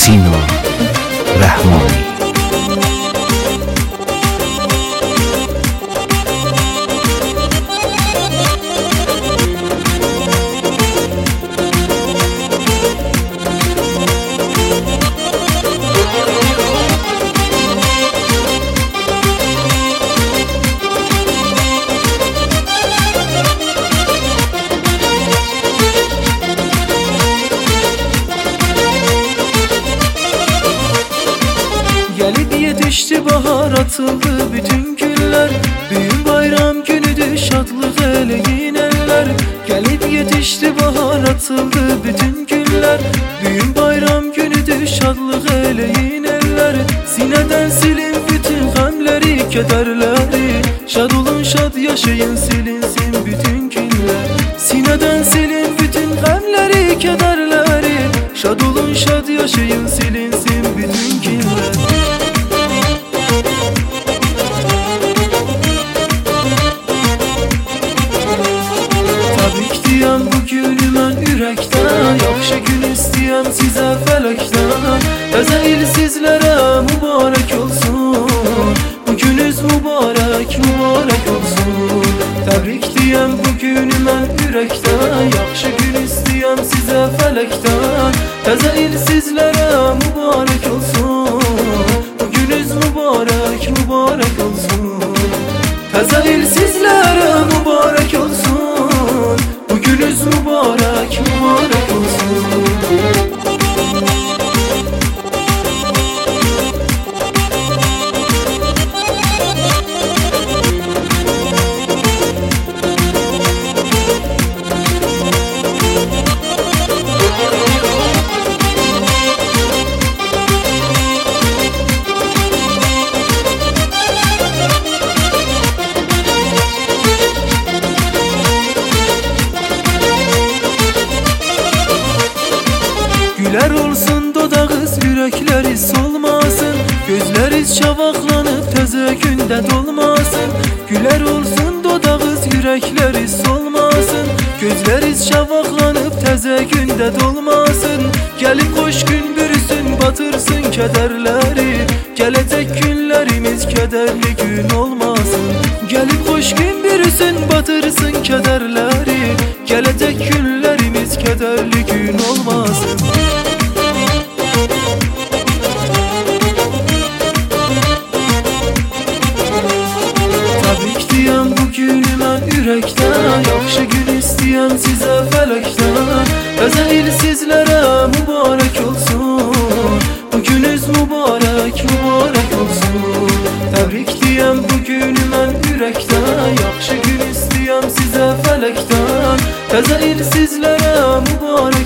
Sino Rahmani. Gelip yetişti bahar, atıldı bütün güller. Büyük bayram günüdür, şadlık eleyin eller. Gelip yetişti bahar, atıldı bütün güller. Büyük bayram günüdür, şadlık eleyin eller. Sineden silin bütün gamleri, kederleri. Şad olun, şad yaşayın, silinsin bütün günler. Sineden silin bütün gamleri, kederleri. Şad olun, şad yaşayın, silinsin bütün günler. Təbrik deyəm bu günü mən ürəkdən, yaxşı gün istəyəm sizə fələkdən. Təzə il sizlərə mübarək olsun, bu gününüz mübarək, mübarək olsun. Təbrik deyəm bu günü mən ürəkdən, yaxşı gün istəyəm sizə fələkdən. Təzə il sizlərə mübarək olsun, bu gününüz mübarək, mübarək olsun. Təzə il sizlərə mübarək olsun, bu gününüz mübarək, mübarək olsun. Gülər olsun dodağız, ürəkləriz solmasın. Gözləriz şavaqlanıb, təzə gündə dolmasın. Gülər olsun dodağız, ürəkləriz solmasın. Gözləriz şavaqlanıb, təzə gündə dolmasın. Gəlib xoş gün bürüsün, batırsın kədərləri. Gələcək günlərimiz kədərli gün olmasın. Gəlib xoş gün bürüsün, batırsın kədərləri. Gələcək günlərimiz kədərli gün olmasın. Təbrik deyəm bu günü mən ürəkdən, yaxşı gün istəyəm sizə fələkdən. Təzə il sizlərə mübarək olsun, bu gününüz mübarək, mübarək olsun. Təbrik deyəm bu günü mən ürəkdən, yaxşı gün istəyəm sizə fələkdən. Təzə il sizlərə mübarək